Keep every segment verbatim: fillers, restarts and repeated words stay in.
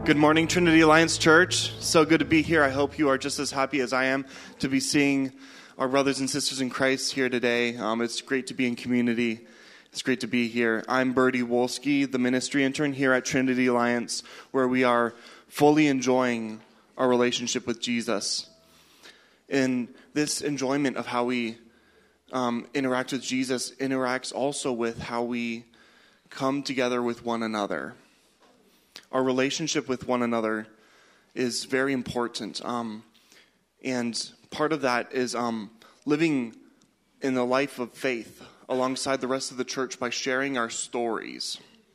Good morning, Trinity Alliance Church. So good to be here. I hope you are just as happy as I am to be seeing our brothers and sisters in Christ here today. Um, it's great to be in community. It's great to be here. I'm Bertie Wolski, the ministry intern here at Trinity Alliance, where we are fully enjoying our relationship with Jesus. And this enjoyment of how we um, interact with Jesus interacts also with how we come together with one another. Our relationship with one another is very important. Um, and part of that is um, living in the life of faith alongside the rest of the church by sharing our stories.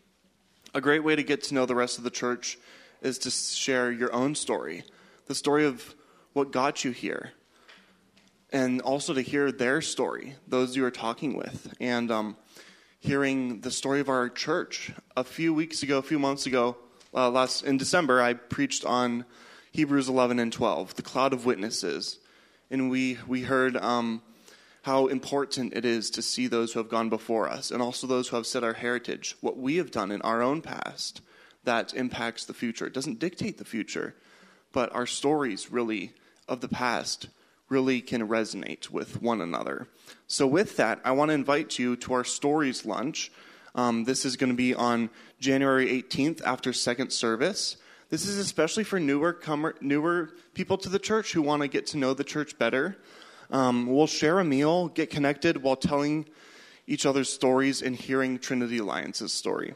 A great way to get to know the rest of the church is to share your own story, the story of what got you here, and also to hear their story, those you are talking with, and um, hearing the story of our church. A few weeks ago, a few months ago, Uh, last in December, I preached on Hebrews eleven and twelve, the cloud of witnesses, and we we heard um, how important it is to see those who have gone before us, and also those who have set our heritage, what we have done in our own past that impacts the future. It doesn't dictate the future, but our stories really of the past really can resonate with one another. So with that, I want to invite you to our stories lunch. Um, this is going to be on January eighteenth after second service. This is especially for newer comer, newer people to the church who want to get to know the church better. Um, we'll share a meal, get connected while telling each other's stories and hearing Trinity Alliance's story.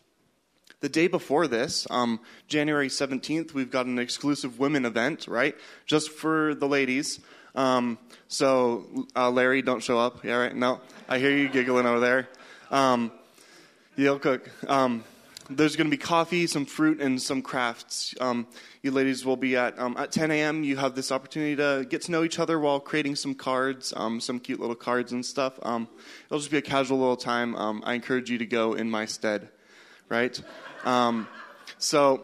The day before this, um, January seventeenth, we've got an exclusive women event, right? Just for the ladies. Um, so, uh, Larry, don't show up. Yeah, right? No, I hear you giggling over there. Um, You'll cook. Um, there's going to be coffee, some fruit, and some crafts. Um, you ladies will be at um, at ten a.m. You have this opportunity to get to know each other while creating some cards, um, some cute little cards and stuff. Um, it'll just be a casual little time. Um, I encourage you to go in my stead, right? Um, so,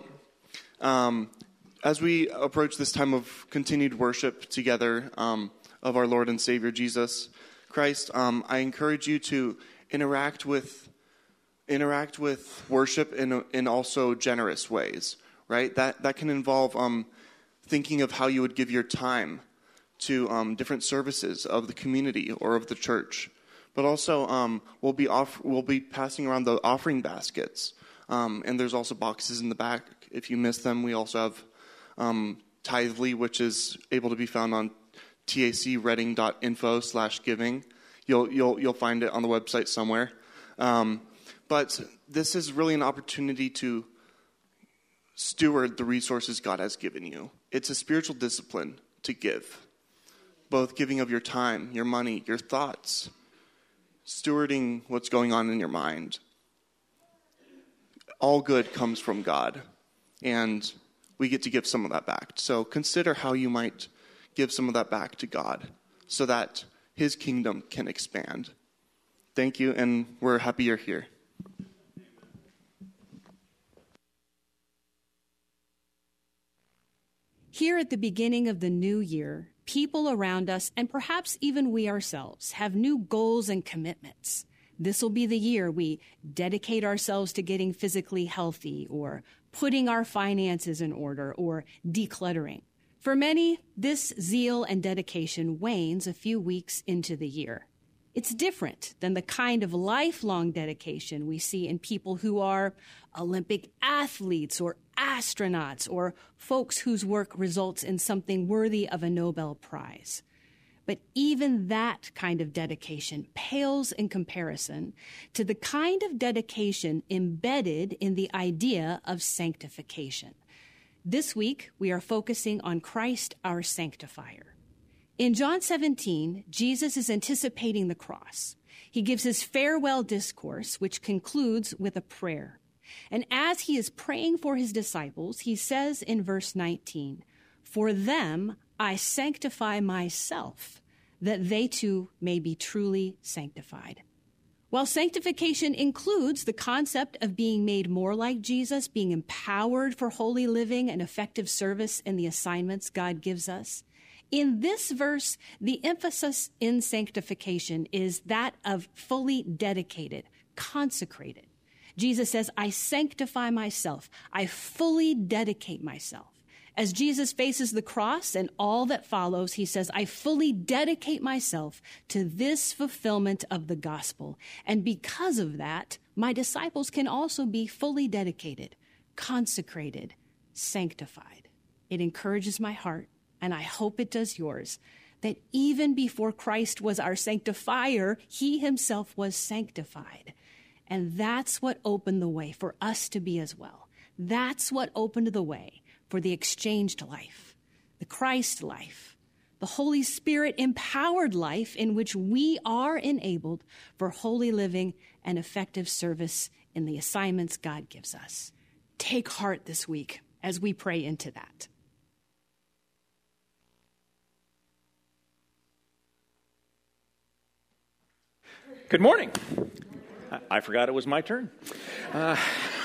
um, as we approach this time of continued worship together um, of our Lord and Savior Jesus Christ, um, I encourage you to interact with. Interact with worship in in also generous ways, right? That that can involve um, thinking of how you would give your time to um, different services of the community or of the church. But also, um, we'll be off we'll be passing around the offering baskets, um, and there's also boxes in the back. If you miss them, we also have um, Tithely, which is able to be found on tacreading.info slash giving. You'll you'll you'll find it on the website somewhere. Um, But this is really an opportunity to steward the resources God has given you. It's a spiritual discipline to give, both giving of your time, your money, your thoughts, stewarding what's going on in your mind. All good comes from God, and we get to give some of that back. So consider how you might give some of that back to God so that His kingdom can expand. Thank you, and we're happy you're here. Here at the beginning of the new year, people around us, and perhaps even we ourselves, have new goals and commitments. This will be the year we dedicate ourselves to getting physically healthy, or putting our finances in order, or decluttering. For many, this zeal and dedication wanes a few weeks into the year. It's different than the kind of lifelong dedication we see in people who are Olympic athletes or astronauts or folks whose work results in something worthy of a Nobel Prize. But even that kind of dedication pales in comparison to the kind of dedication embedded in the idea of sanctification. This week, we are focusing on Christ, our sanctifier. In John seventeen, Jesus is anticipating the cross. He gives his farewell discourse, which concludes with a prayer. And as he is praying for his disciples, he says in verse nineteen, "For them I sanctify myself, that they too may be truly sanctified." While sanctification includes the concept of being made more like Jesus, being empowered for holy living and effective service in the assignments God gives us, in this verse, the emphasis in sanctification is that of fully dedicated, consecrated. Jesus says, I sanctify myself. I fully dedicate myself. As Jesus faces the cross and all that follows, he says, I fully dedicate myself to this fulfillment of the gospel. And because of that, my disciples can also be fully dedicated, consecrated, sanctified. It encourages my heart, and I hope it does yours, that even before Christ was our sanctifier, he himself was sanctified. And that's what opened the way for us to be as well. That's what opened the way for the exchanged life, the Christ life, the Holy Spirit empowered life in which we are enabled for holy living and effective service in the assignments God gives us. Take heart this week as we pray into that. Good morning. I forgot it was my turn. Uh,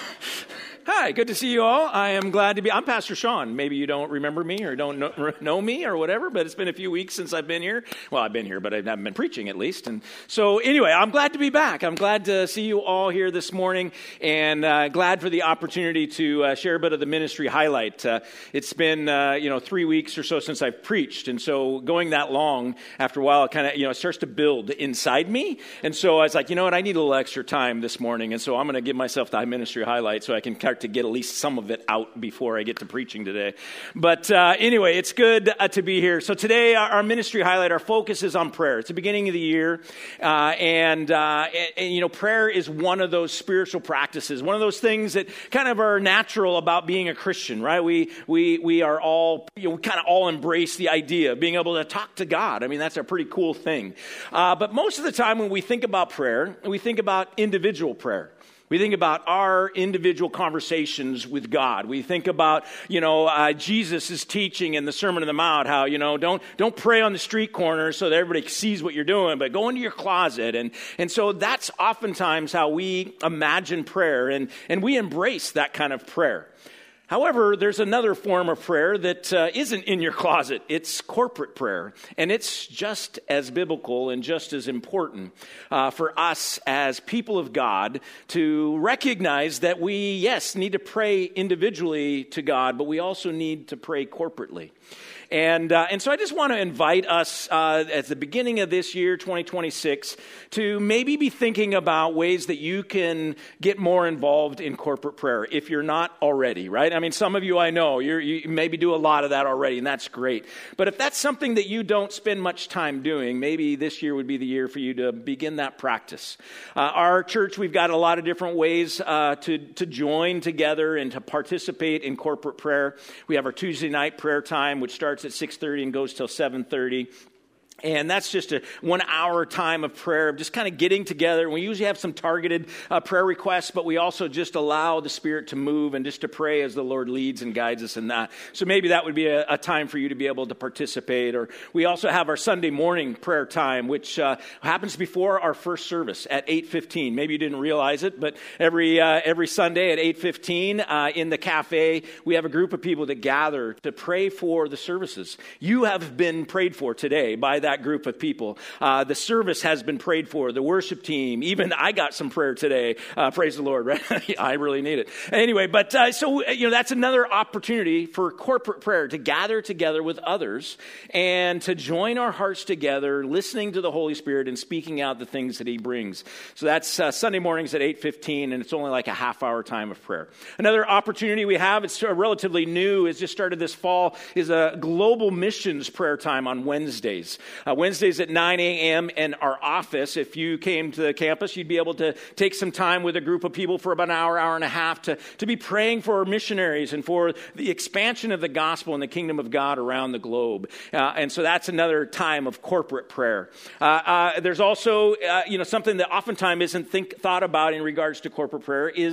Hi, good to see you all. I am glad to be, I'm Pastor Sean. Maybe you don't remember me or don't know, know me or whatever, but it's been a few weeks since I've been here. Well, I've been here, but I haven't been preaching at least. And so anyway, I'm glad to be back. I'm glad to see you all here this morning, and uh, glad for the opportunity to uh, share a bit of the ministry highlight. Uh, it's been, uh, you know, three weeks or so since I've preached. And so going that long, after a while, it kind of, you know, it starts to build inside me. And so I was like, you know what, I need a little extra time this morning. And so I'm going to give myself the ministry highlight so I can start to get at least some of it out before I get to preaching today. But uh, anyway, it's good uh, to be here. So today, our, our ministry highlight, our focus is on prayer. It's the beginning of the year, uh, and, uh, and, and, you know, prayer is one of those spiritual practices, one of those things that kind of are natural about being a Christian, right? We we we are all, you know, we kind of all embrace the idea of being able to talk to God. I mean, that's a pretty cool thing. Uh, but most of the time when we think about prayer, we think about individual prayer. We think about our individual conversations with God. We think about, you know, uh, Jesus' teaching in the Sermon on the Mount, how, you know, don't don't pray on the street corner so that everybody sees what you're doing, but go into your closet. And and so that's oftentimes how we imagine prayer, and, and we embrace that kind of prayer. However, there's another form of prayer that uh, isn't in your closet. It's corporate prayer, and it's just as biblical and just as important uh, for us as people of God to recognize that we, yes, need to pray individually to God, but we also need to pray corporately. And uh, and so I just want to invite us uh, at the beginning of this year, twenty twenty-six, to maybe be thinking about ways that you can get more involved in corporate prayer if you're not already, right? I mean, some of you I know, you're, you maybe do a lot of that already, and that's great. But if that's something that you don't spend much time doing, maybe this year would be the year for you to begin that practice. Uh, our church, we've got a lot of different ways uh, to, to join together and to participate in corporate prayer. We have our Tuesday night prayer time, which starts at six thirty and goes till seven thirty. And that's just a one-hour time of prayer, just kind of getting together. We usually have some targeted uh, prayer requests, but we also just allow the Spirit to move and just to pray as the Lord leads and guides us in that. So maybe that would be a, a time for you to be able to participate. Or we also have our Sunday morning prayer time, which uh, happens before our first service at eight fifteen. Maybe you didn't realize it, but every uh, every Sunday at eight fifteen uh, in the cafe, we have a group of people that gather to pray for the services. You have been prayed for today by that That group of people. Uh, the service has been prayed for, the worship team. Even I got some prayer today. Uh, praise the Lord, right? I really need it. Anyway, but uh, so, you know, that's another opportunity for corporate prayer, to gather together with others and to join our hearts together, listening to the Holy Spirit and speaking out the things that he brings. So that's uh, Sunday mornings at eight fifteen, and it's only like a half hour time of prayer. Another opportunity we have, it's relatively new, it's just started this fall, is a global missions prayer time on Wednesdays. Uh, Wednesdays at nine a.m. in our office. If you came to the campus, you'd be able to take some time with a group of people for about an hour, hour and a half to, to be praying for missionaries and for the expansion of the gospel and the kingdom of God around the globe. Uh, and so that's another time of corporate prayer. Uh, uh, there's also, uh, you know, something that oftentimes isn't think, thought about in regards to corporate prayer is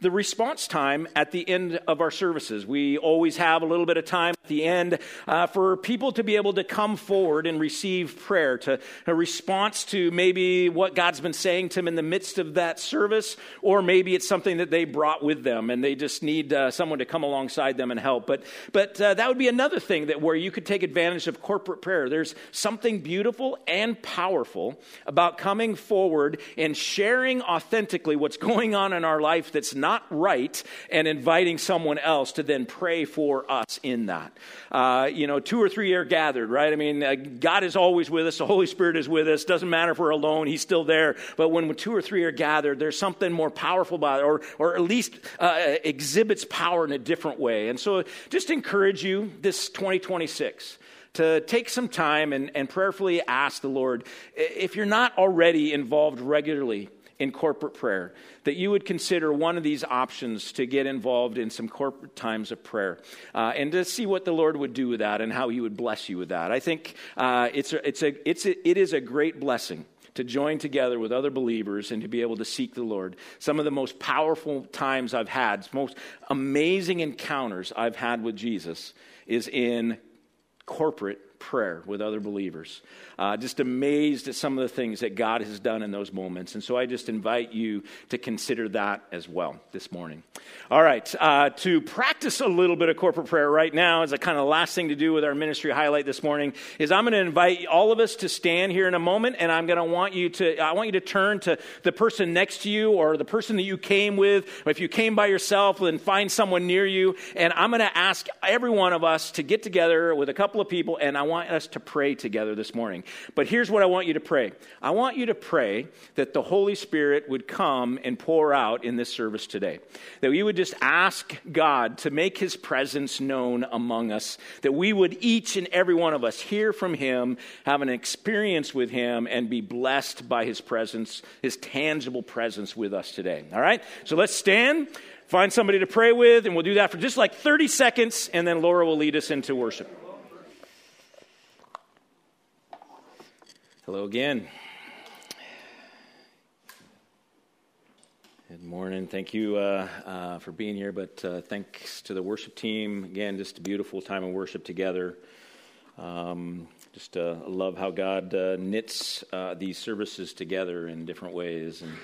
the response time at the end of our services. We always have a little bit of time at the end uh, for people to be able to come forward and receive prayer, to a response to maybe what God's been saying to them in the midst of that service, or maybe it's something that they brought with them and they just need uh, someone to come alongside them and help. But but uh, that would be another thing that where you could take advantage of corporate prayer. There's something beautiful and powerful about coming forward and sharing authentically what's going on in our life that's not right, and inviting someone else to then pray for us in that. Uh, you know, two or three are gathered, right? I mean, uh, God is always with us. The Holy Spirit is with us. Doesn't matter if we're alone. He's still there. But when two or three are gathered, there's something more powerful about it, or, or at least uh, exhibits power in a different way. And so just encourage you this twenty twenty-six to take some time and, and prayerfully ask the Lord, if you're not already involved regularly in corporate prayer, that you would consider one of these options to get involved in some corporate times of prayer, uh, and to see what the Lord would do with that and how He would bless you with that. I think uh, it's a, it's a, it's a, it is a great blessing to join together with other believers and to be able to seek the Lord. Some of the most powerful times I've had, most amazing encounters I've had with Jesus is in corporate prayer with other believers. Uh, just amazed at some of the things that God has done in those moments. And so I just invite you to consider that as well this morning. All right, uh, to practice a little bit of corporate prayer right now, as a kind of last thing to do with our ministry highlight this morning, is I'm going to invite all of us to stand here in a moment, and I'm going to want you to, I want you to turn to the person next to you or the person that you came with. Or if you came by yourself, then find someone near you. And I'm going to ask every one of us to get together with a couple of people, and I want us to pray together this morning. But here's what I want you to pray. I want you to pray that the Holy Spirit would come and pour out in this service today. That we would just ask God to make His presence known among us. That we would, each and every one of us, hear from Him, have an experience with Him, and be blessed by His presence, His tangible presence with us today. All right? So let's stand, find somebody to pray with, and we'll do that for just like thirty seconds, and then Laura will lead us into worship. Hello again. Good morning. Thank you uh, uh, for being here, but uh, thanks to the worship team. Again, just a beautiful time of worship together. Um, just uh, love how God uh, knits uh, these services together in different ways. And,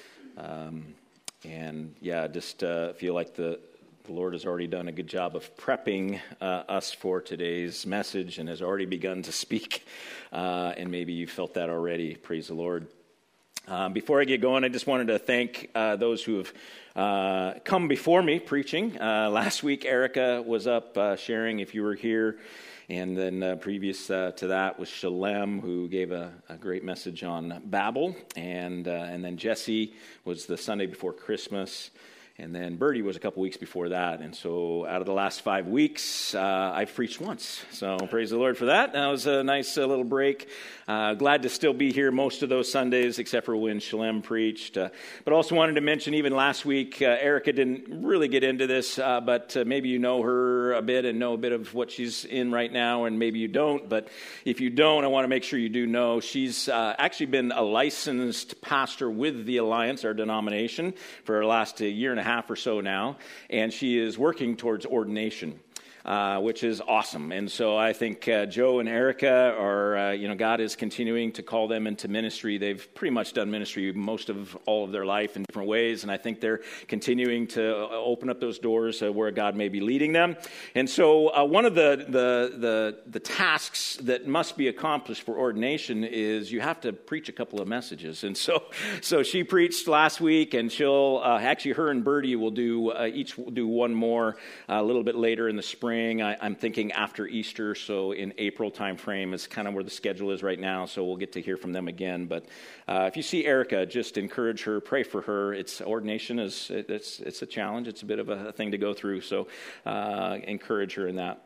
um, and yeah, just uh, feel like the The Lord has already done a good job of prepping uh, us for today's message and has already begun to speak. Uh, and maybe you felt that already. Praise the Lord. Um, before I get going, I just wanted to thank uh, those who have uh, come before me preaching. Uh, last week, Erica was up uh, sharing, if you were here. And then uh, previous uh, to that was Shalem, who gave a, a great message on Babel. And, uh, and then Jesse was the Sunday before Christmas. And then Bertie was a couple weeks before that. And so out of the last five weeks, uh, I've preached once. So praise the Lord for that. That was a nice uh, little break. Uh, glad to still be here most of those Sundays, except for when Shalem preached. Uh, but also wanted to mention, even last week, uh, Erica didn't really get into this, uh, but uh, maybe you know her a bit and know a bit of what she's in right now, and maybe you don't. But if you don't, I want to make sure you do know. She's uh, actually been a licensed pastor with the Alliance, our denomination, for the last uh, year and a half or so now, and she is working towards ordination. Uh, which is awesome. And so I think uh, Joe and Erica are, uh, you know, God is continuing to call them into ministry. They've pretty much done ministry most of all of their life in different ways, and I think they're continuing to open up those doors uh, where God may be leading them. And so uh, one of the, the the the tasks that must be accomplished for ordination is you have to preach a couple of messages. And so so she preached last week, and she'll uh, actually her and Bertie will do uh, each will do one more uh, a little bit later in the spring. I, I'm thinking after Easter, so in April time frame is kind of where the schedule is right now, so we'll get to hear from them again. But uh, if you see Erica, just encourage her, pray for her. It's ordination is it's it's a challenge. It's a bit of a thing to go through, so uh, encourage her in that.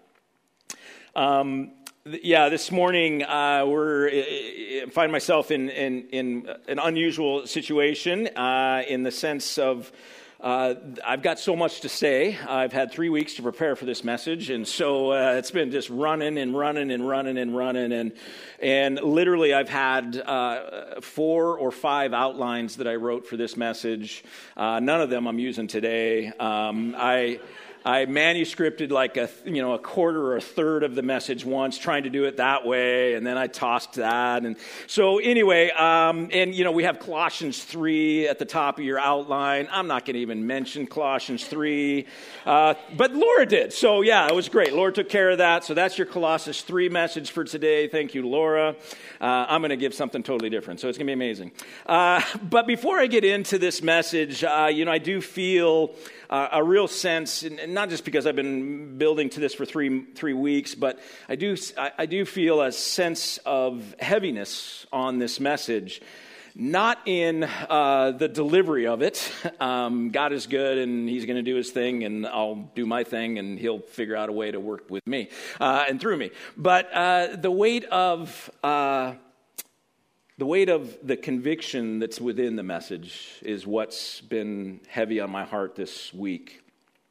Um, yeah, this morning uh, we're I find myself in in, in an unusual situation uh, in the sense of. uh, I've got so much to say. I've had three weeks to prepare for this message, and so uh, it's been just running and running and running and running, and and literally I've had uh, four or five outlines that I wrote for this message. Uh, none of them I'm using today. Um, I. I manuscripted like a you know a quarter or a third of the message once, trying to do it that way, and then I tossed that. And so anyway, um, and you know we have Colossians three at the top of your outline. I'm not going to even mention Colossians three, uh, but Laura did. So yeah, it was great. Laura took care of that. So that's your Colossians three message for today. Thank you, Laura. Uh, I'm going to give something totally different, so it's going to be amazing. Uh, but before I get into this message, uh, you know I do feel uh, a real sense, and not just because I've been building to this for three three weeks, but I do I, I do feel a sense of heaviness on this message. Not in uh, the delivery of it. Um, God is good, and He's going to do His thing, and I'll do my thing, and He'll figure out a way to work with me uh, and through me. But uh, the weight of uh, the weight of the conviction that's within the message is what's been heavy on my heart this week.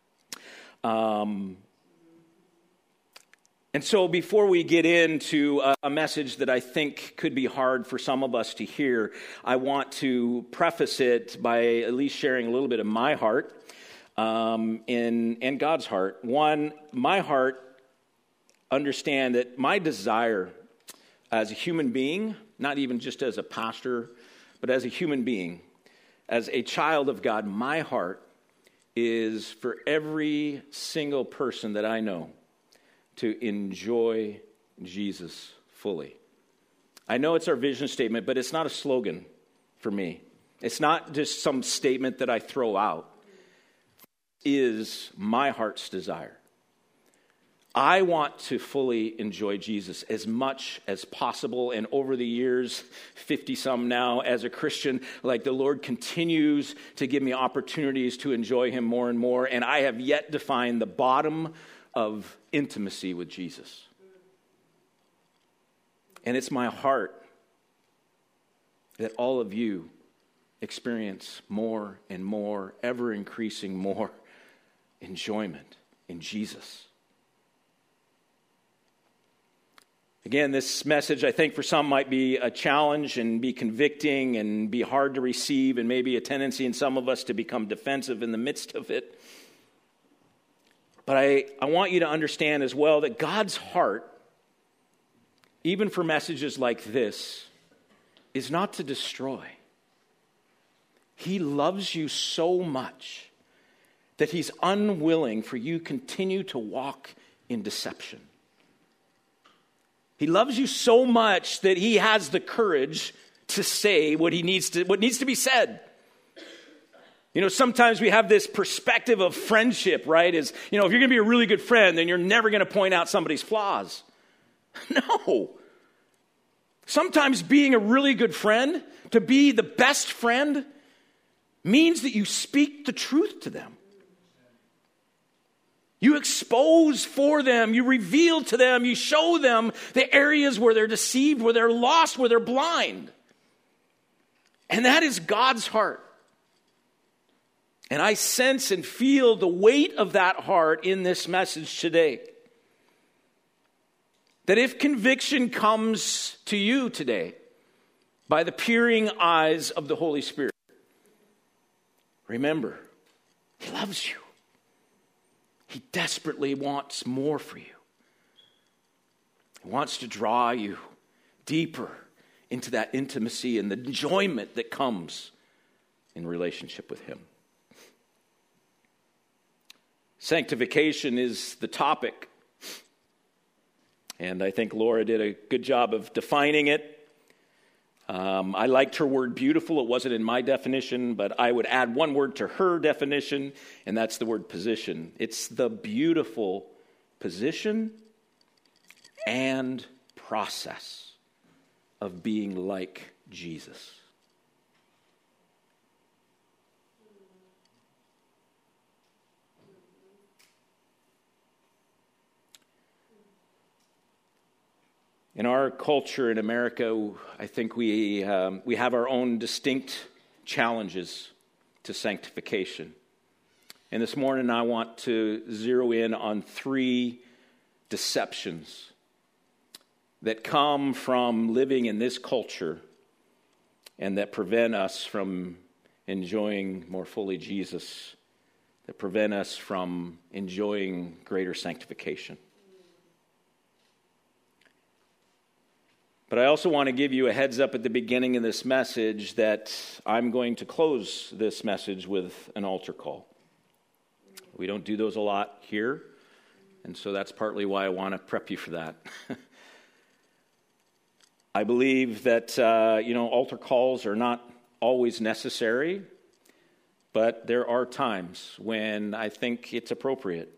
Um, and so before we get into a, a message that I think could be hard for some of us to hear, I want to preface it by at least sharing a little bit of my heart um, in, and God's heart. One, my heart, understand that my desire as a human being, not even just as a pastor, but as a human being, as a child of God, my heart is for every single person that I know to enjoy Jesus fully. I know it's our vision statement, but it's not a slogan for me. It's not just some statement that I throw out. It is my heart's desire. I want to fully enjoy Jesus as much as possible. And over the years, fifty-some now, as a Christian, like the Lord continues to give me opportunities to enjoy Him more and more. And I have yet to find the bottom of intimacy with Jesus. And it's my heart that all of you experience more and more, ever increasing more enjoyment in Jesus. Again, this message, I think, for some might be a challenge and be convicting and be hard to receive, and maybe a tendency in some of us to become defensive in the midst of it. But I, I want you to understand as well that God's heart, even for messages like this, is not to destroy. He loves you so much that He's unwilling for you to continue to walk in deception. He loves you so much that He has the courage to say what he needs to, what needs to be said. You know, sometimes we have this perspective of friendship, right? Is, you know, if you're going to be a really good friend, then you're never going to point out somebody's flaws. No. Sometimes being a really good friend, to be the best friend, means that you speak the truth to them. You expose for them, you reveal to them, you show them the areas where they're deceived, where they're lost, where they're blind. And that is God's heart. And I sense and feel the weight of that heart in this message today. That if conviction comes to you today by the peering eyes of the Holy Spirit, remember, He loves you. He desperately wants more for you. He wants to draw you deeper into that intimacy and the enjoyment that comes in relationship with Him. Sanctification is the topic. And I think Laura did a good job of defining it. Um, I liked her word beautiful. It wasn't in my definition, but I would add one word to her definition, and that's the word position. It's the beautiful position and process of being like Jesus. In our culture in America, I think we um, we have our own distinct challenges to sanctification. And this morning I want to zero in on three deceptions that come from living in this culture and that prevent us from enjoying more fully Jesus, that prevent us from enjoying greater sanctification. But I also want to give you a heads up at the beginning of this message that I'm going to close this message with an altar call. We don't do those a lot here, and so that's partly why I want to prep you for that. I believe that, uh, you know, altar calls are not always necessary, but there are times when I think it's appropriate.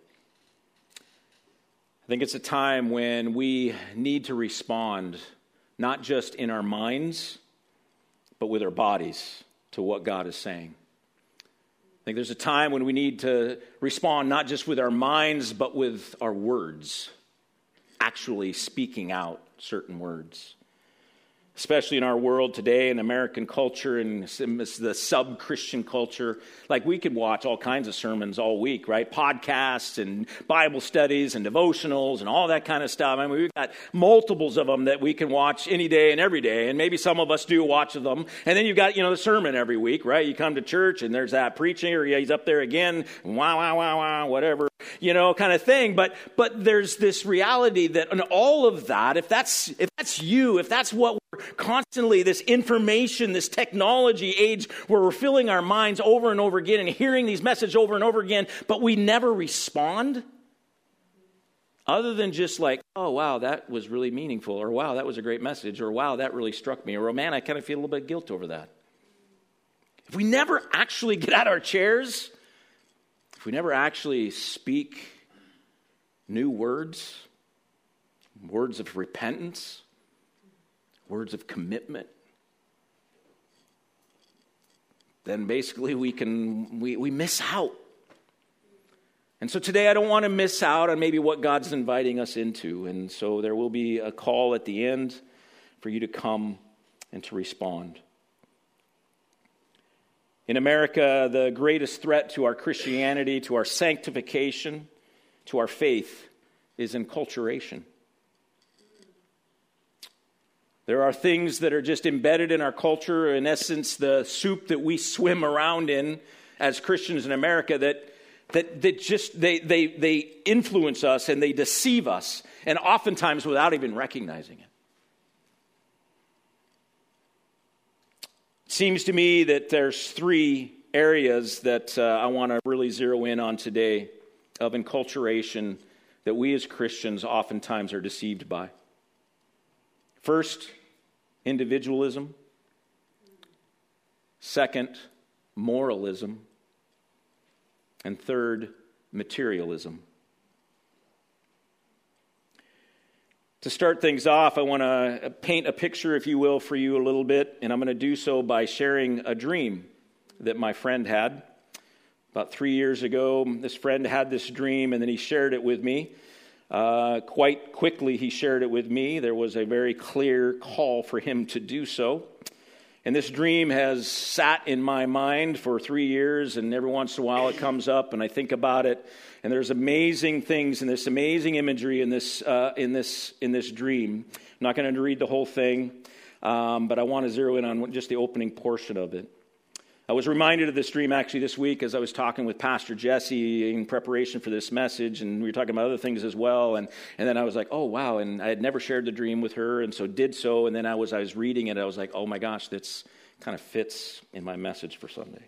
I think it's a time when we need to respond, not just in our minds, but with our bodies to what God is saying. I think there's a time when we need to respond not just with our minds, but with our words, actually speaking out certain words. Especially in our world today, in American culture and the sub-Christian culture. Like, we could watch all kinds of sermons all week, right? Podcasts and Bible studies and devotionals and all that kind of stuff. I mean, we've got multiples of them that we can watch any day and every day. And maybe some of us do watch them. And then you've got, you know, the sermon every week, right? You come to church and there's that preaching, or yeah, he's up there again, wow, wow, wow, wow, whatever, you know, kind of thing. But but there's this reality that in all of that, if that's if that's you, if that's what we're constantly, this information, this technology age where we're filling our minds over and over again and hearing these messages over and over again, but we never respond, other than just like, oh, wow, that was really meaningful, or wow, that was a great message, or wow, that really struck me, or oh, man, I kind of feel a little bit of guilt over that. If we never actually get out of our chairs, if we never actually speak new words, words of repentance, words of commitment, then basically we can we, we miss out. And so today I don't want to miss out on maybe what God's inviting us into. And so there will be a call at the end for you to come and to respond. In America, the greatest threat to our Christianity, to our sanctification, to our faith is enculturation. There are things that are just embedded in our culture, in essence, the soup that we swim around in as Christians in America, that that that just they they they influence us and they deceive us, and oftentimes without even recognizing it. It seems to me that there's three areas that uh, I want to really zero in on today of enculturation that we as Christians oftentimes are deceived by. First, individualism. Second, moralism. And third, materialism. To start things off, I want to paint a picture, if you will, for you a little bit, and I'm going to do so by sharing a dream that my friend had. About three years ago, this friend had this dream, and then he shared it with me. Uh, quite quickly, he shared it with me. There was a very clear call for him to do so. And this dream has sat in my mind for three years, and every once in a while it comes up, and I think about it. And there's amazing things and this amazing imagery in this uh, in this in this dream. I'm not going to read the whole thing, um, but I want to zero in on just the opening portion of it. I was reminded of this dream actually this week as I was talking with Pastor Jesse in preparation for this message, and we were talking about other things as well, and, and then I was like, oh, wow, and I had never shared the dream with her, and so did so, and then I was I was reading it, I was like, oh my gosh, that's kind of fits in my message for Sunday.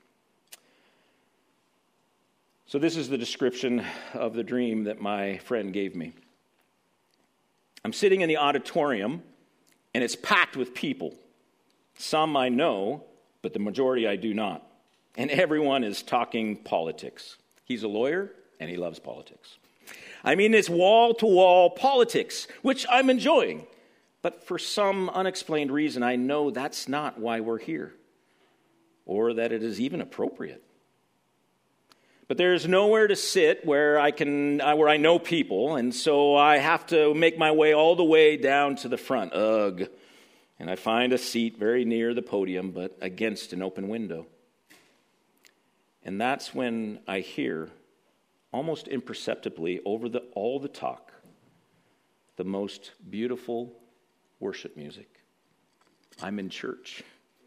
So this is the description of the dream that my friend gave me. I'm sitting in the auditorium, and it's packed with people. Some I know, but the majority I do not. And everyone is talking politics. He's a lawyer, and he loves politics. I mean, it's wall-to-wall politics, which I'm enjoying. But for some unexplained reason, I know that's not why we're here, or that it is even appropriate. But there's nowhere to sit where I can, where I know people, and so I have to make my way all the way down to the front. Ugh. And I find a seat very near the podium, but against an open window. And that's when I hear, almost imperceptibly, over the all the talk, the most beautiful worship music. I'm in church.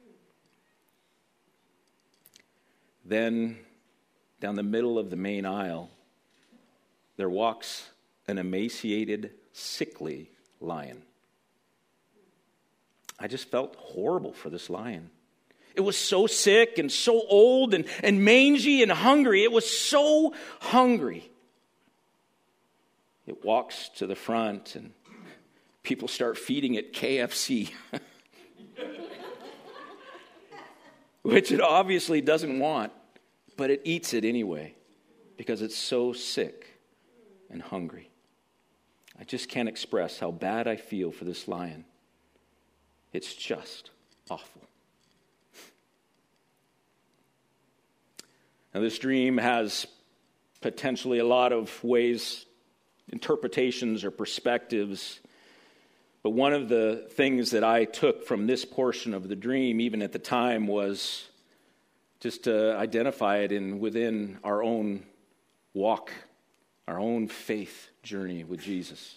Then, down the middle of the main aisle, there walks an emaciated, sickly lion. I just felt horrible for this lion. It was so sick and so old and, and mangy and hungry. It was so hungry. It walks to the front and people start feeding it K F C. Which it obviously doesn't want, but it eats it anyway because it's so sick and hungry. I just can't express how bad I feel for this lion. It's just awful. Now, this dream has potentially a lot of ways, interpretations or perspectives. But one of the things that I took from this portion of the dream, even at the time, was just to identify it in within our own walk, our own faith journey with Jesus.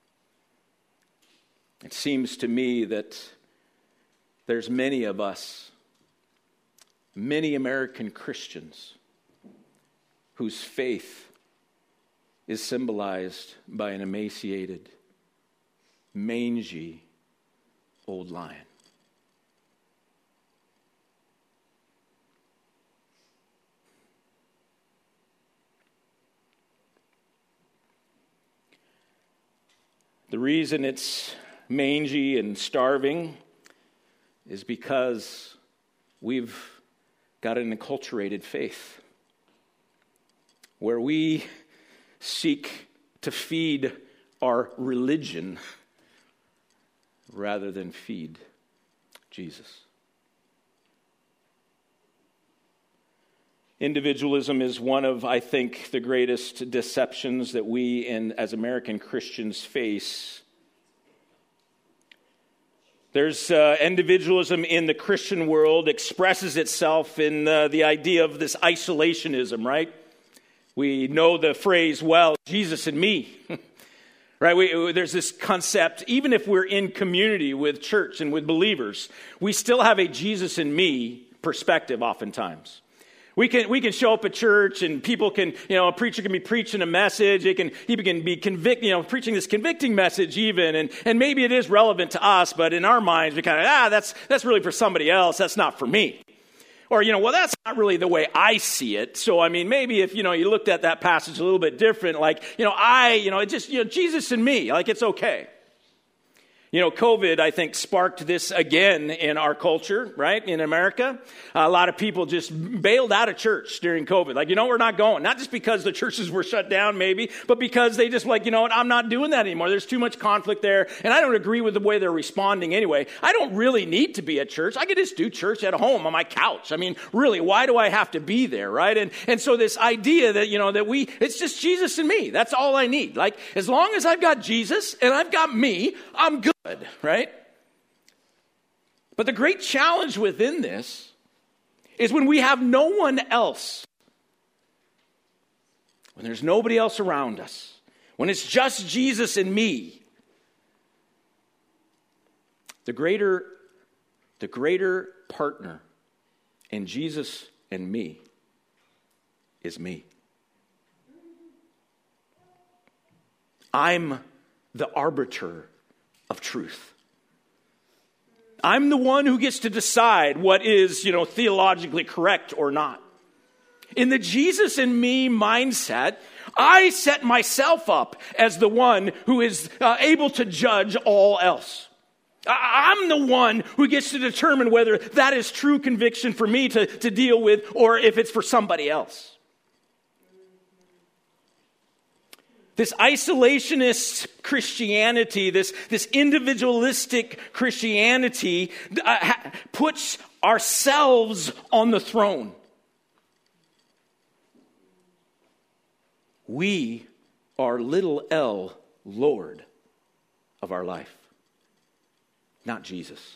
It seems to me that there's many of us, many American Christians, whose faith is symbolized by an emaciated, mangy old lion. The reason it's mangy and starving is because we've got an enculturated faith where we seek to feed our religion rather than feed Jesus. Individualism is one of, I think, the greatest deceptions that we in, as American Christians face. There's uh, individualism in the Christian world expresses itself in uh, the idea of this isolationism, right? We know the phrase, well, Jesus and me. Right, we, there's this concept, even if we're in community with church and with believers, we still have a Jesus and me perspective oftentimes. We can we can show up at church and people can, you know, a preacher can be preaching a message. It can he can be convict, you know, preaching this convicting message even, and and maybe it is relevant to us, but in our minds we kind of ah that's that's really for somebody else. That's not for me. Or, you know, well, that's not really the way I see it. So, I mean, maybe if, you know, you looked at that passage a little bit different, like, you know, I, you know, it just, you know, Jesus and me, like, it's okay. You know, COVID, I think, sparked this again in our culture, right, in America. A lot of people just bailed out of church during COVID. Like, you know, we're not going. Not just because the churches were shut down, maybe, but because they just like, you know what, I'm not doing that anymore. There's too much conflict there, and I don't agree with the way they're responding anyway. I don't really need to be at church. I could just do church at home on my couch. I mean, really, why do I have to be there, right? And and so this idea that, you know, that we, it's just Jesus and me. That's all I need. Like, as long as I've got Jesus and I've got me, I'm good. Right? But the great challenge within this is when we have no one else, when there's nobody else around us, when it's just Jesus and me, the greater, the greater partner in Jesus and me is me. I'm the arbiter of truth. I'm the one who gets to decide what is, you know, theologically correct or not. In the Jesus and me mindset, I set myself up as the one who is uh, able to judge all else. I- I'm the one who gets to determine whether that is true conviction for me to, to deal with or if it's for somebody else. This isolationist Christianity, this, this individualistic Christianity uh, ha- puts ourselves on the throne. We are little L, Lord of our life, not Jesus.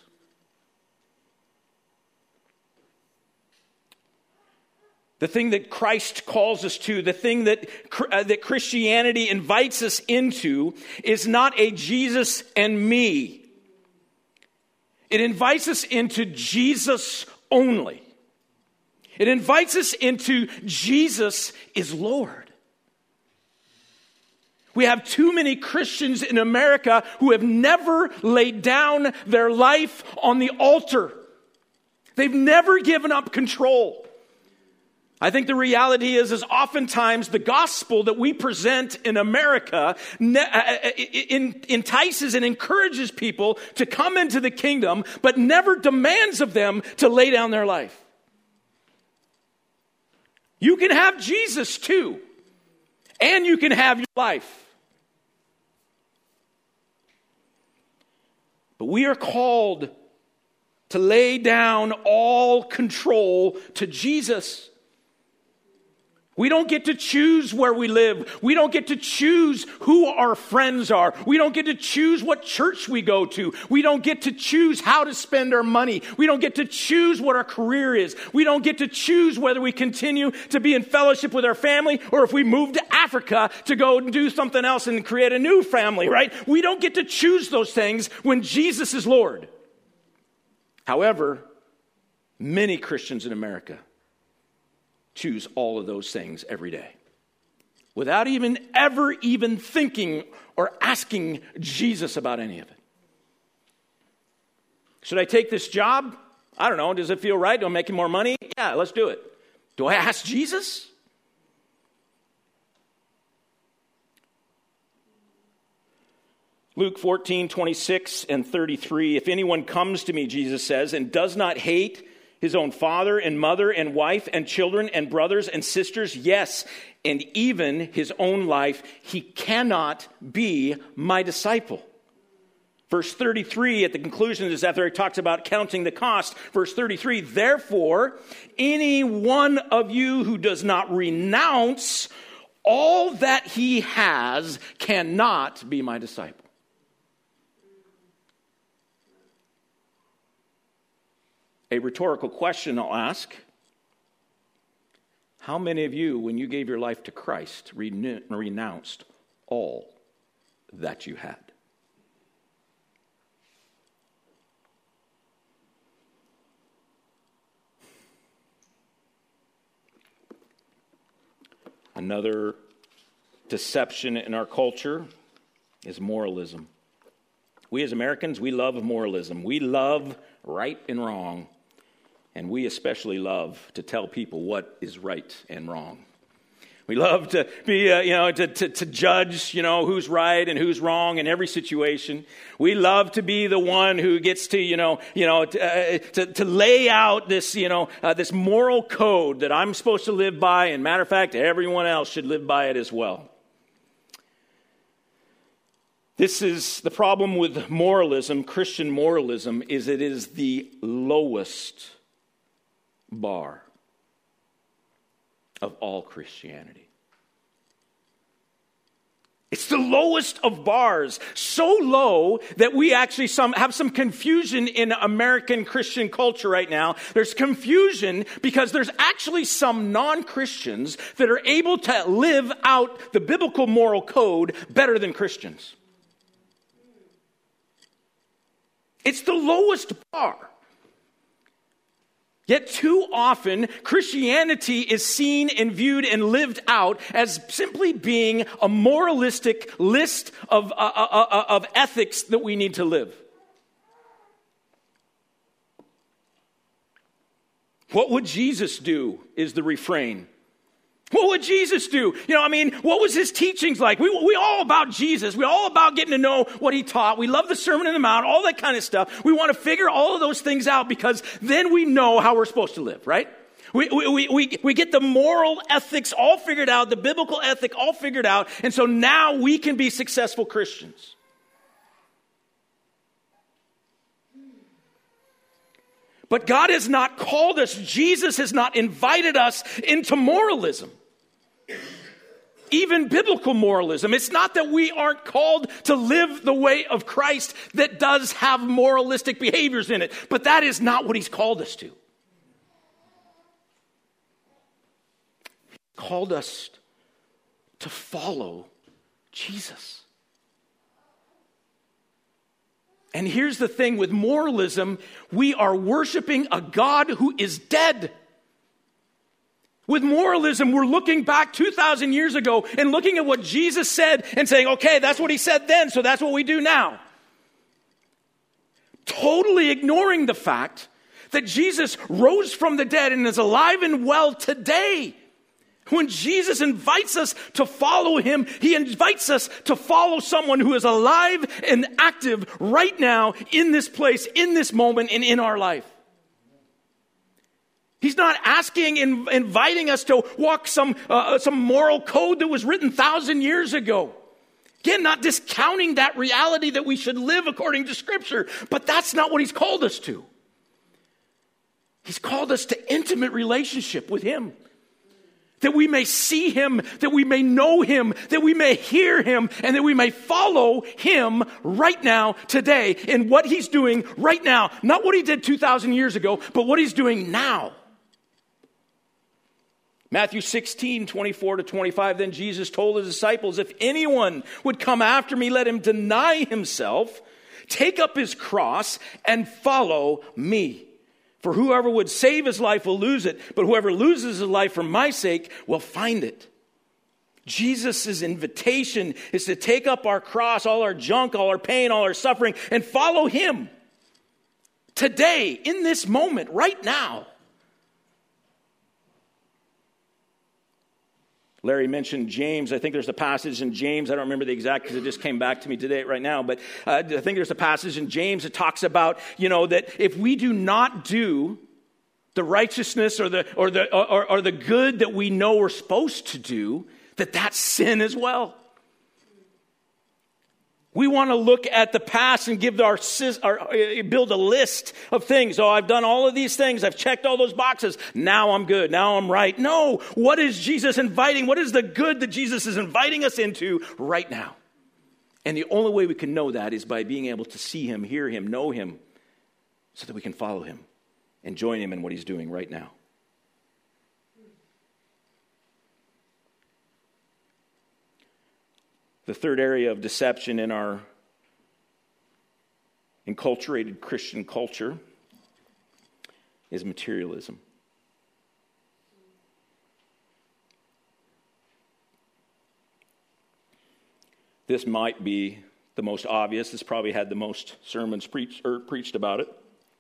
the thing that Christ calls us to, the thing that, uh, that Christianity invites us into is not a Jesus and me. It invites us into Jesus only. It invites us into Jesus is Lord. We have too many Christians in America who have never laid down their life on the altar. They've never given up control. I think the reality is, is oftentimes the gospel that we present in America entices and encourages people to come into the kingdom, but never demands of them to lay down their life. You can have Jesus too, and you can have your life. But we are called to lay down all control to Jesus. We don't get to choose where we live. We don't get to choose who our friends are. We don't get to choose what church we go to. We don't get to choose how to spend our money. We don't get to choose what our career is. We don't get to choose whether we continue to be in fellowship with our family or if we move to Africa to go and do something else and create a new family, right? We don't get to choose those things when Jesus is Lord. However, many Christians in America choose all of those things every day without even ever even thinking or asking Jesus about any of it. Should I take this job? I don't know. Does it feel right? Do I make more money? Yeah, let's do it. Do I ask Jesus? Luke fourteen, twenty-six and thirty-three. If anyone comes to me, Jesus says, and does not hate his own father and mother and wife and children and brothers and sisters, yes, and even his own life, he cannot be my disciple. Verse thirty-three, at the conclusion of this, after he talks about counting the cost, verse thirty-three, therefore, any one of you who does not renounce all that he has cannot be my disciple. A rhetorical question I'll ask. How many of you, when you gave your life to Christ, renounced all that you had? Another deception in our culture is moralism. We as Americans, we love moralism. We love right and wrong. And we especially love to tell people what is right and wrong. We love to be, uh, you know, to, to, to judge, you know, who's right and who's wrong in every situation. We love to be the one who gets to, you know, you know, to, uh, to, to lay out this, you know, uh, this moral code that I'm supposed to live by. And matter of fact, everyone else should live by it as well. This is the problem with moralism, Christian moralism, is it is the lowest bar of all Christianity. It's the lowest of bars, so low that we actually some have some confusion in American Christian culture right now. There's confusion because there's actually some non-Christians that are able to live out the biblical moral code better than Christians. It's the lowest bar. Yet too often, Christianity is seen and viewed and lived out as simply being a moralistic list of, uh, uh, uh, of ethics that we need to live. What would Jesus do is the refrain. What would Jesus do? You know, I mean, what was his teachings like? We we all about Jesus. We all about getting to know what he taught. We love the Sermon on the Mount, all that kind of stuff. We want to figure all of those things out because then we know how we're supposed to live, right? We we we we get the moral ethics all figured out, the biblical ethic all figured out, and so now we can be successful Christians. But God has not called us, Jesus has not invited us into moralism. Even biblical moralism. It's not that we aren't called to live the way of Christ that does have moralistic behaviors in it, but that is not what he's called us to. called us to follow Jesus. And here's the thing with moralism, we are worshiping a God who is dead. With moralism, we're looking back two thousand years ago and looking at what Jesus said and saying, okay, that's what he said then, so that's what we do now. Totally ignoring the fact that Jesus rose from the dead and is alive and well today. When Jesus invites us to follow him, he invites us to follow someone who is alive and active right now in this place, in this moment, and in our life. He's not asking, in, inviting us to walk some, uh, some moral code that was written thousand years ago. Again, not discounting that reality that we should live according to Scripture, but that's not what he's called us to. He's called us to intimate relationship with him. That we may see him, that we may know him, that we may hear him, and that we may follow him right now, today, in what he's doing right now. Not what he did two thousand years ago, but what he's doing now. Matthew sixteen, twenty-four to twenty-five, then Jesus told his disciples, if anyone would come after me, let him deny himself, take up his cross, and follow me. For whoever would save his life will lose it, but whoever loses his life for my sake will find it. Jesus' invitation is to take up our cross, all our junk, all our pain, all our suffering, and follow him. Today, in this moment, right now. Larry mentioned James. I think there's a passage in James. I don't remember the exact because it just came back to me today right now. But uh, I think there's a passage in James that talks about, you know, that if we do not do the righteousness or the or the or, or the good that we know we're supposed to do, that that's sin as well. We want to look at the past and give our, our build a list of things. Oh, I've done all of these things. I've checked all those boxes. Now I'm good. Now I'm right. No. What is Jesus inviting? What is the good that Jesus is inviting us into right now? And the only way we can know that is by being able to see him, hear him, know him, so that we can follow him and join him in what he's doing right now. The third area of deception in our enculturated Christian culture is materialism. This might be the most obvious. This probably had the most sermons preached or preached about it.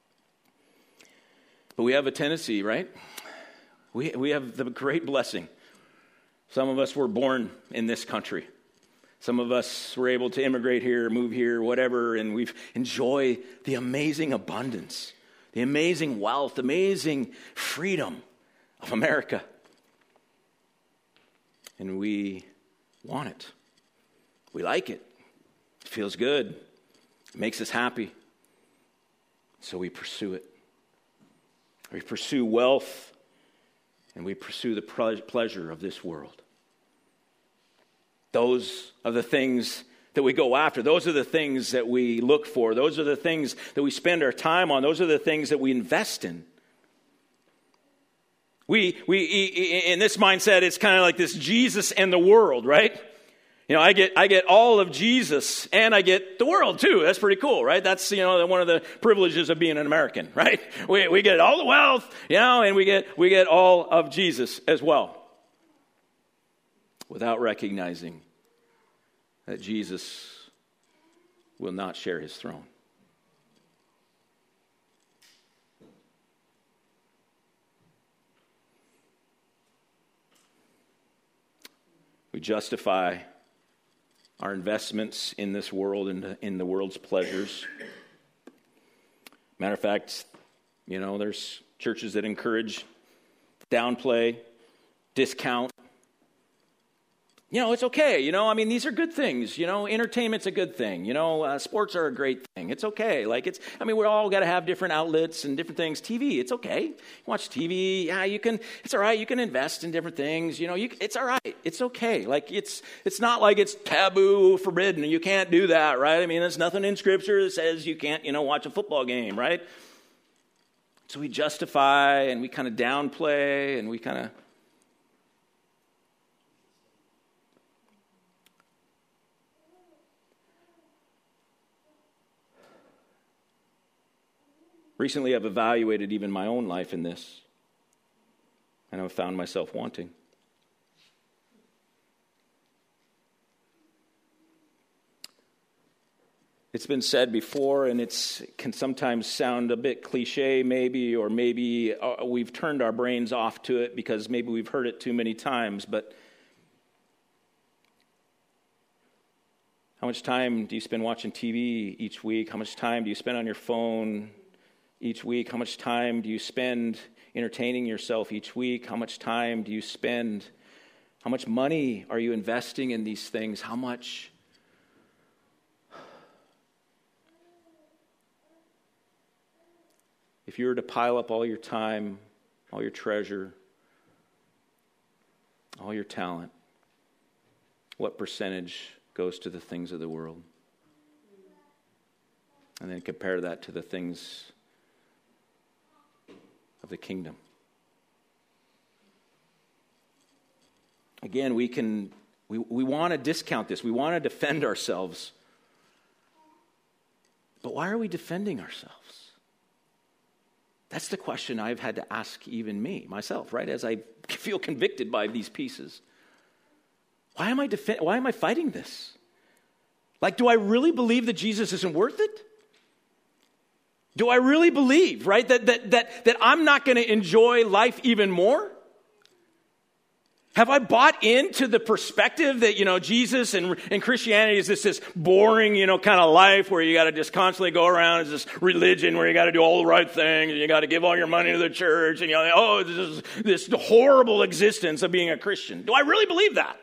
But we have a tendency, right? We we have the great blessing. Some of us were born in this country. Some of us were able to immigrate here, move here, whatever, and we've enjoyed the amazing abundance, the amazing wealth, amazing freedom of America. And we want it. We like it. It feels good. It makes us happy. So we pursue it. We pursue wealth, and we pursue the pleasure of this world. Those are the things that we go after. Those are the things that we look for. Those are the things that we spend our time on. Those are the things that we invest in. We, we in this mindset, it's kind of like this Jesus and the world, right? You know, I get I get all of Jesus and I get the world too. That's pretty cool, right? That's, you know, one of the privileges of being an American, right? We we get all the wealth, you know, and we get we get all of Jesus as well. Without recognizing that Jesus will not share his throne. We justify our investments in this world and in the world's pleasures. Matter of fact, you know, there's churches that encourage downplay, discount. You know, it's okay. You know, I mean, these are good things. You know, entertainment's a good thing. You know, uh, sports are a great thing. It's okay. Like, it's, I mean, we all got to have different outlets and different things. T V, it's okay. You watch T V. Yeah, you can, it's all right. You can invest in different things. You know, you, it's all right. It's okay. Like, it's, it's not like it's taboo, forbidden. You can't do that, right? I mean, there's nothing in Scripture that says you can't, you know, watch a football game, right? So we justify and we kind of downplay and we kind of Recently, I've evaluated even my own life in this, and I've found myself wanting. It's been said before, and it can sometimes sound a bit cliche maybe, or maybe uh, we've turned our brains off to it because maybe we've heard it too many times, but how much time do you spend watching T V each week? How much time do you spend on your phone each week? How much time do you spend entertaining yourself each week? How much time do you spend, how much money are you investing in these things? How much... If you were to pile up all your time, all your treasure, all your talent, what percentage goes to the things of the world? And then compare that to the things of the kingdom. Again, we can we, we want to discount this. We want to defend ourselves. But why are we defending ourselves? That's the question I've had to ask even me, myself, right? As I feel convicted by these pieces. Why am I defen- why am I fighting this? Like, do I really believe that Jesus isn't worth it? Do I really believe, right, that that that, that I'm not going to enjoy life even more? Have I bought into the perspective that, you know, Jesus and, and Christianity is this, this boring, you know, kind of life where you got to just constantly go around as this religion where you got to do all the right things and you got to give all your money to the church and, you know, oh, this is this horrible existence of being a Christian. Do I really believe that?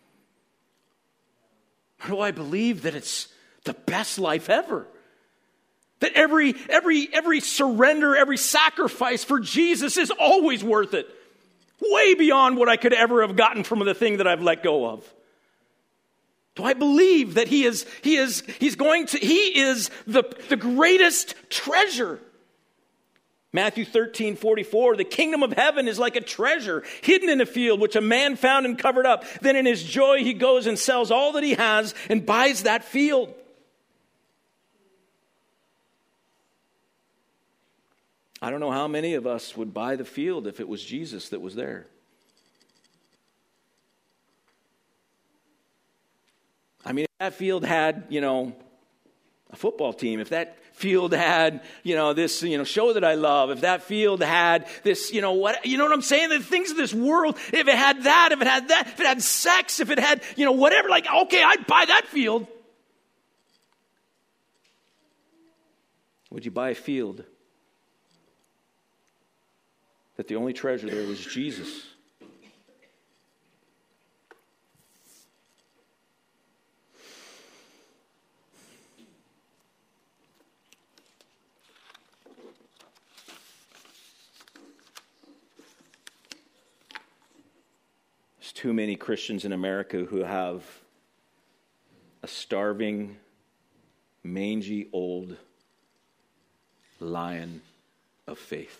Or do I believe that it's the best life ever? That every every every surrender, every sacrifice for Jesus is always worth it. Way beyond what I could ever have gotten from the thing that I've let go of. Do I believe that he is, he is, he's going to, he is the, the greatest treasure? Matthew thirteen forty-four, the kingdom of heaven is like a treasure hidden in a field, which a man found and covered up. Then in his joy, he goes and sells all that he has and buys that field. I don't know how many of us would buy the field if it was Jesus that was there. I mean, if that field had, you know, a football team, if that field had, you know, this, you know, show that I love, if that field had this, you know, what, you know what I'm saying? The things of this world, if it had that, if it had that, if it had sex, if it had, you know, whatever, like, okay, I'd buy that field. Would you buy a field that the only treasure there was Jesus? There's too many Christians in America who have a starving, mangy old lion of faith.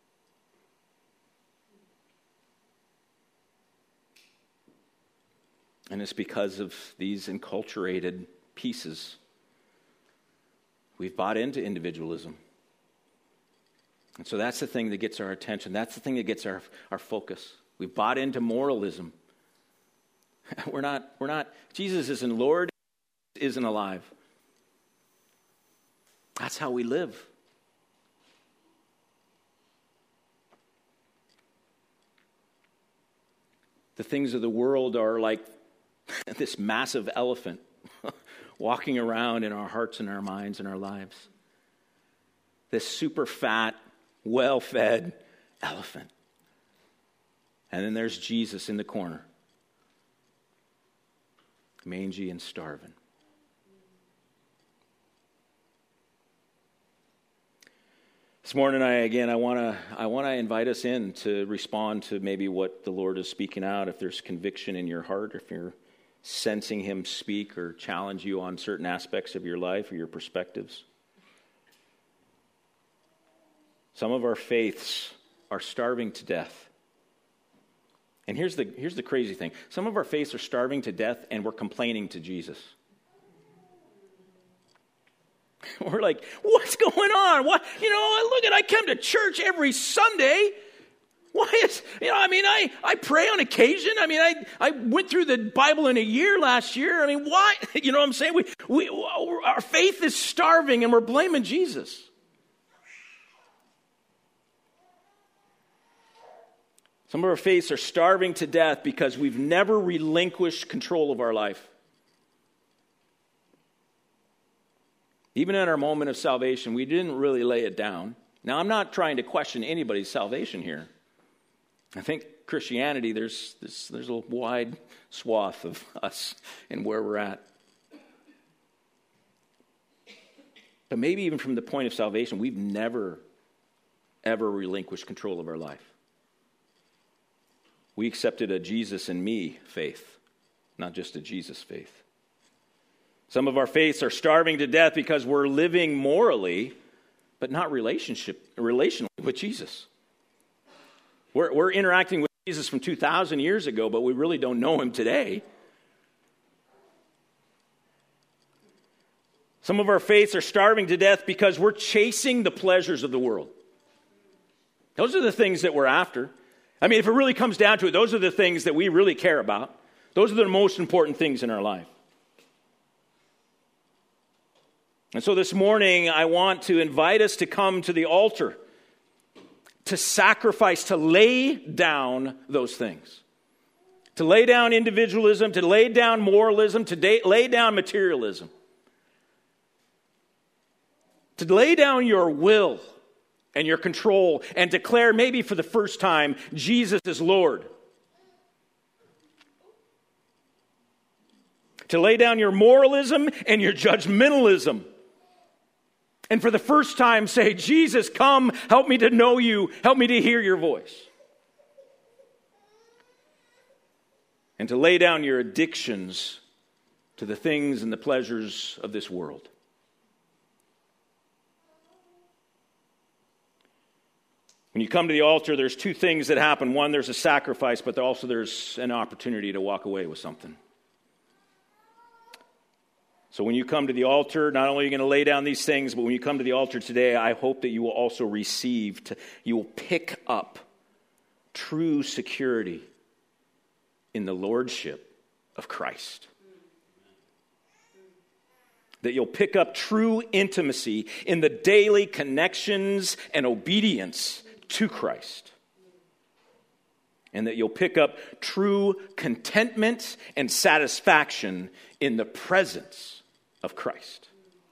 And it's because of these enculturated pieces. We've bought into individualism. And so that's the thing that gets our attention. That's the thing that gets our, our focus. We've bought into moralism. We're not, we're not, Jesus isn't Lord, isn't alive. That's how we live. The things of the world are like this massive elephant walking around in our hearts and our minds and our lives. This super fat, well-fed elephant. And then there's Jesus in the corner, mangy and starving. This morning, I again, I want to I want to invite us in to respond to maybe what the Lord is speaking out. If there's conviction in your heart, if you're sensing Him speak or challenge you on certain aspects of your life or your perspectives. Some of our faiths are starving to death. And here's the here's the crazy thing. Some of our faiths are starving to death and we're complaining to Jesus. We're like, what's going on? What, you know, look at, I come to church every Sunday. Why is, you know, I mean, I, I pray on occasion. I mean, I, I went through the Bible in a year last year. I mean, why? You know what I'm saying? We, we, our faith is starving and we're blaming Jesus. Some of our faiths are starving to death because we've never relinquished control of our life. Even in our moment of salvation, we didn't really lay it down. Now, I'm not trying to question anybody's salvation here. I think Christianity, there's this, there's a wide swath of us and where we're at. But maybe even from the point of salvation, we've never, ever relinquished control of our life. We accepted a Jesus and me faith, not just a Jesus faith. Some of our faiths are starving to death because we're living morally, but not relationship, relationally with Jesus. We're, we're interacting with Jesus from two thousand years ago, but we really don't know him today. Some of our faiths are starving to death because we're chasing the pleasures of the world. Those are the things that we're after. I mean, if it really comes down to it, those are the things that we really care about. Those are the most important things in our life. And so this morning, I want to invite us to come to the altar, to sacrifice, to lay down those things. To lay down individualism, to lay down moralism, to da- lay down materialism. To lay down your will and your control and declare maybe for the first time, Jesus is Lord. To lay down your moralism and your judgmentalism. And for the first time say, Jesus, come, help me to know you, help me to hear your voice. And to lay down your addictions to the things and the pleasures of this world. When you come to the altar, there's two things that happen. One, there's a sacrifice, but also there's an opportunity to walk away with something. So when you come to the altar, not only are you going to lay down these things, but when you come to the altar today, I hope that you will also receive, to, you will pick up true security in the lordship of Christ. That you'll pick up true intimacy in the daily connections and obedience to Christ. And that you'll pick up true contentment and satisfaction in the presence of Christ.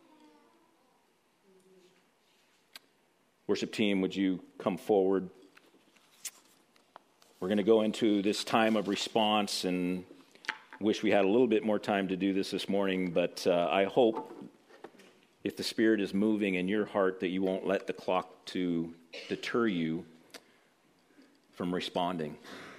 Worship team, would you come forward? We're going to go into this time of response, and wish we had a little bit more time to do this this morning, but uh, I hope if the Spirit is moving in your heart that you won't let the clock to deter you from responding.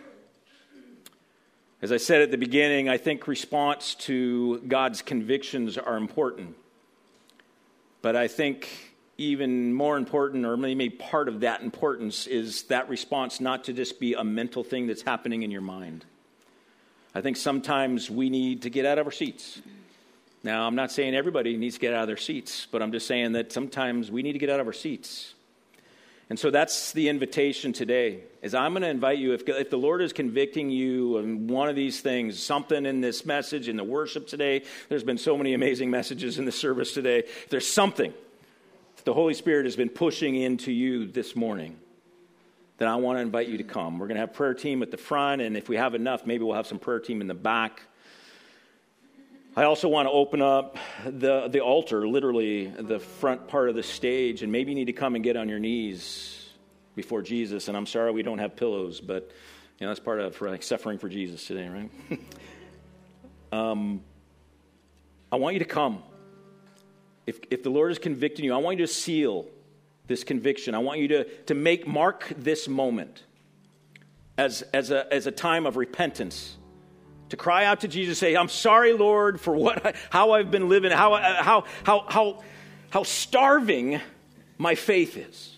As I said at the beginning, I think response to God's convictions are important. But I think even more important, or maybe part of that importance, is that response not to just be a mental thing that's happening in your mind. I think sometimes we need to get out of our seats. Now, I'm not saying everybody needs to get out of their seats, but I'm just saying that sometimes we need to get out of our seats. And so that's the invitation today, is I'm going to invite you, if, if the Lord is convicting you on one of these things, something in this message, in the worship today, there's been so many amazing messages in the service today. If there's something that the Holy Spirit has been pushing into you this morning, then I want to invite you to come. We're going to have prayer team at the front, and if we have enough, maybe we'll have some prayer team in the back. I also want to open up the, the altar, literally the front part of the stage, and maybe you need to come and get on your knees before Jesus. And I'm sorry we don't have pillows, but you know that's part of like suffering for Jesus today, right? um, I want you to come. If if the Lord is convicting you, I want you to seal this conviction. I want you to, to make mark this moment as as a as a time of repentance. To cry out to Jesus, say, "I'm sorry, Lord, for what I, how I've been living, how how how how how starving my faith is,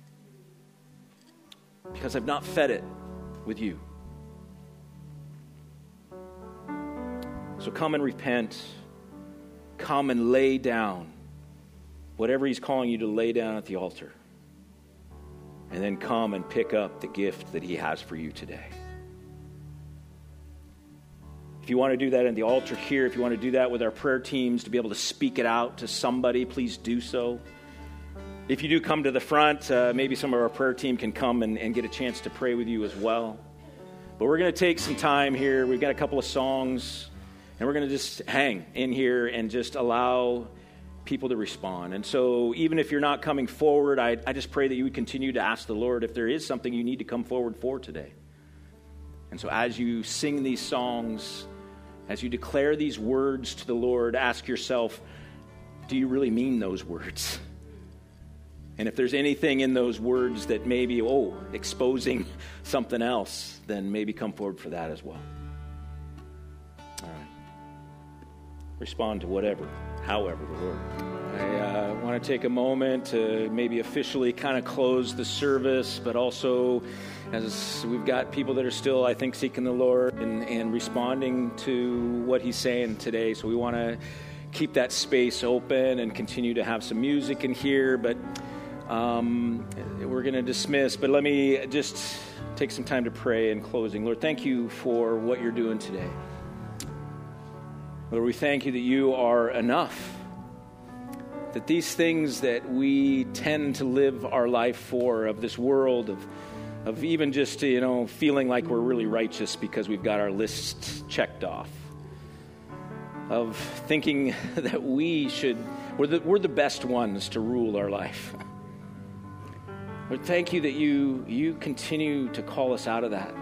because I've not fed it with you." So come and repent. Come and lay down whatever he's calling you to lay down at the altar, and then come and pick up the gift that he has for you today. If you want to do that in the altar here, if you want to do that with our prayer teams to be able to speak it out to somebody, please do so. If you do come to the front, uh, maybe some of our prayer team can come and, and get a chance to pray with you as well. But we're going to take some time here. We've got a couple of songs, and we're going to just hang in here and just allow people to respond. And so even if you're not coming forward, I, I just pray that you would continue to ask the Lord if there is something you need to come forward for today. And so as you sing these songs, as you declare these words to the Lord, ask yourself, do you really mean those words? And if there's anything in those words that maybe, oh, exposing something else, then maybe come forward for that as well. All right. Respond to whatever, however the Lord. I uh, want to take a moment to maybe officially kind of close the service, but also as we've got people that are still, I think, seeking the Lord and, and responding to what he's saying today. So we want to keep that space open and continue to have some music in here, but Um, we're going to dismiss, but let me just take some time to pray in closing. Lord, thank you for what you're doing today. Lord, we thank you that you are enough, that these things that we tend to live our life for, of this world, of of even just, you know, feeling like we're really righteous because we've got our lists checked off, of thinking that we should, we're the, we're the best ones to rule our life. Lord, thank you that you you continue to call us out of that.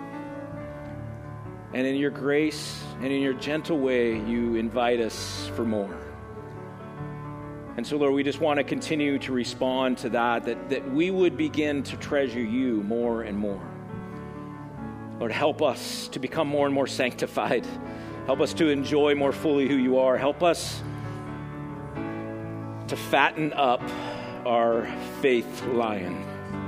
And in your grace and in your gentle way, you invite us for more. And so, Lord, we just want to continue to respond to that, that, that we would begin to treasure you more and more. Lord, help us to become more and more sanctified. Help us to enjoy more fully who you are. Help us to fatten up our faith lion.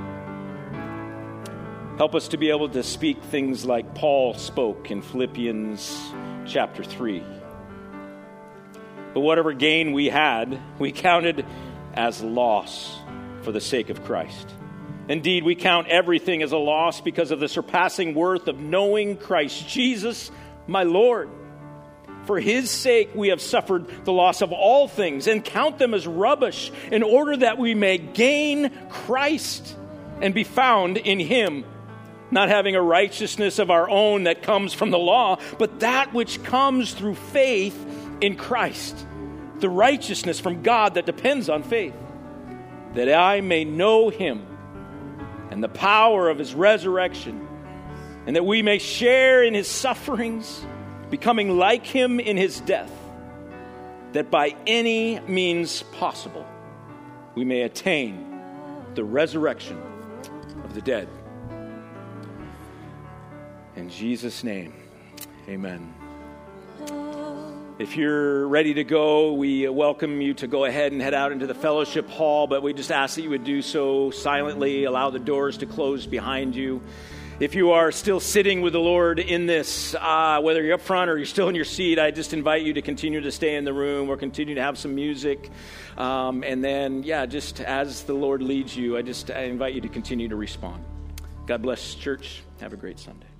Help us to be able to speak things like Paul spoke in Philippians chapter three. But whatever gain we had, we counted as loss for the sake of Christ. Indeed, we count everything as a loss because of the surpassing worth of knowing Christ Jesus, my Lord. For his sake we have suffered the loss of all things and count them as rubbish in order that we may gain Christ and be found in him, not having a righteousness of our own that comes from the law, but that which comes through faith in Christ, the righteousness from God that depends on faith, that I may know him and the power of his resurrection, and that we may share in his sufferings, becoming like him in his death, that by any means possible we may attain the resurrection of the dead. In Jesus' name, amen. If you're ready to go, we welcome you to go ahead and head out into the fellowship hall, but we just ask that you would do so silently, allow the doors to close behind you. If you are still sitting with the Lord in this, uh, whether you're up front or you're still in your seat, I just invite you to continue to stay in the room or continue to have some music. Um, and then, yeah, just as the Lord leads you, I just I invite you to continue to respond. God bless, church. Have a great Sunday.